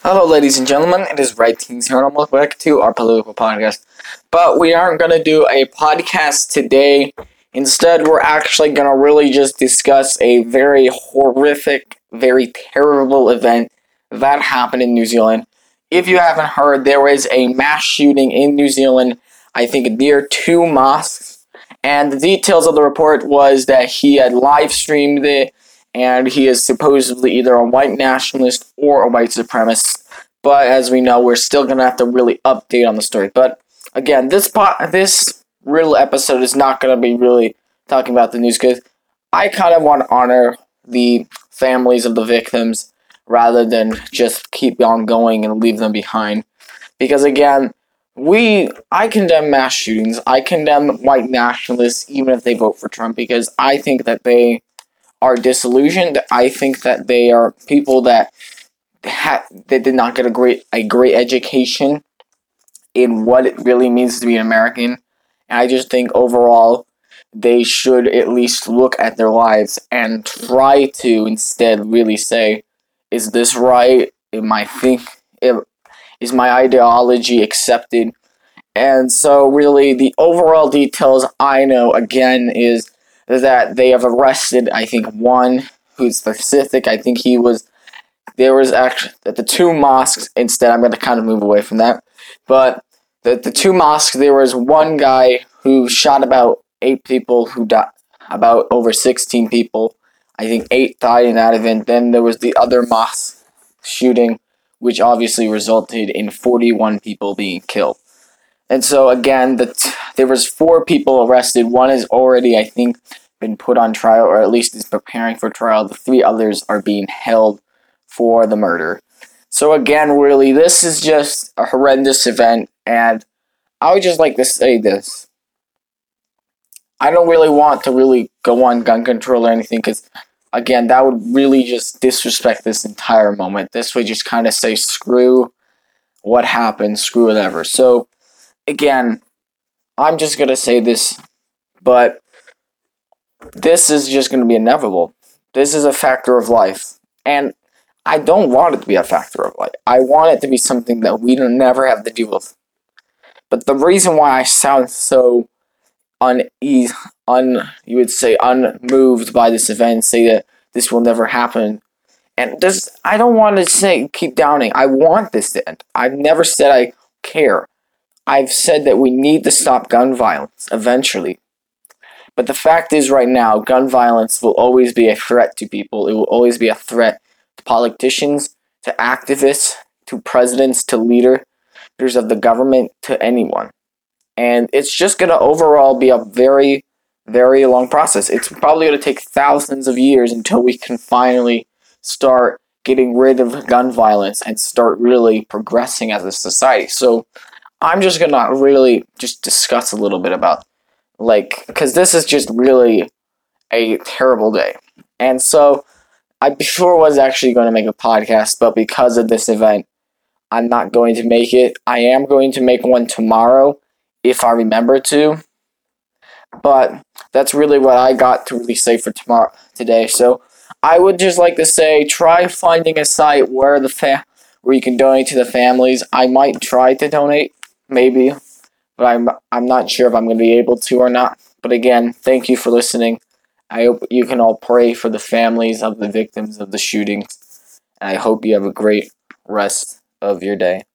Hello, ladies and gentlemen. It is Right Teens here, and welcome back to our political podcast. But we aren't going to do a podcast today. Instead, we're actually going to really just discuss a very horrific, very terrible event that happened in New Zealand. If you haven't heard, there was a mass shooting in New Zealand, I think near two mosques. And the details of the report was that he had live streamed it, and he is supposedly either a white nationalist or a white supremacist. But as we know, we're still gonna have to really update on the story. But again, this real episode is not gonna be really talking about the news because I kind of want to honor the families of the victims rather than just keep on going and leave them behind. Because again, I condemn mass shootings. I condemn white nationalists even if they vote for Trump because I think that they are disillusioned. I think that they are people that did not get a great education in what it really means to be an American. And I just think overall they should at least look at their lives and try to instead really say, is this right? Is my ideology accepted? And so really the overall details I know again is that they have arrested, I think, one who's specific. I think there was actually, at the two mosques, instead, I'm going to kind of move away from that, but the two mosques, there was one guy who shot about 8 people who died, about over 16 people. I think 8 died in that event. Then there was the other mosque shooting, which obviously resulted in 41 people being killed. And so again, there was 4 people arrested. One is already, I think, been put on trial, or at least is preparing for trial. The 3 others are being held for the murder. So again, really, this is just a horrendous event, and I would just like to say this. I don't really want to really go on gun control or anything, because again, that would really just disrespect this entire moment. This would just kind of say, screw what happened, screw whatever. So again, I'm just going to say this, but this is just going to be inevitable. This is a factor of life. And I don't want it to be a factor of life. I want it to be something that we don't never have to deal with. But the reason why I sound so you would say unmoved by this event, say that this will never happen, and this, I don't want to keep downing. I want this to end. I've never said I care. I've said that we need to stop gun violence eventually. But the fact is, right now, gun violence will always be a threat to people. It will always be a threat to politicians, to activists, to presidents, to leaders of the government, to anyone. And it's just going to overall be a very, very long process. It's probably going to take thousands of years until we can finally start getting rid of gun violence and start really progressing as a society. So I'm just going to really just discuss a little bit about, because this is just really a terrible day. And so I before was actually going to make a podcast, but because of this event, I'm not going to make it. I am going to make one tomorrow if I remember to. But that's really what I got to really say for today. So I would just like to say, try finding a site where where you can donate to the families. I might try to donate, maybe, but I'm not sure if I'm going to be able to or not. But again, thank you for listening. I hope you can all pray for the families of the victims of the shootings, and I hope you have a great rest of your day.